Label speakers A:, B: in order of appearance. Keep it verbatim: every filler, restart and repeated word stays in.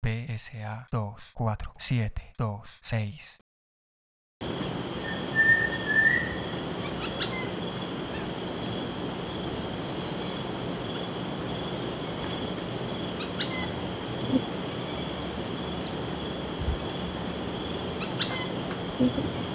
A: P S A dos cuatro siete dos seis.
B: Thank you.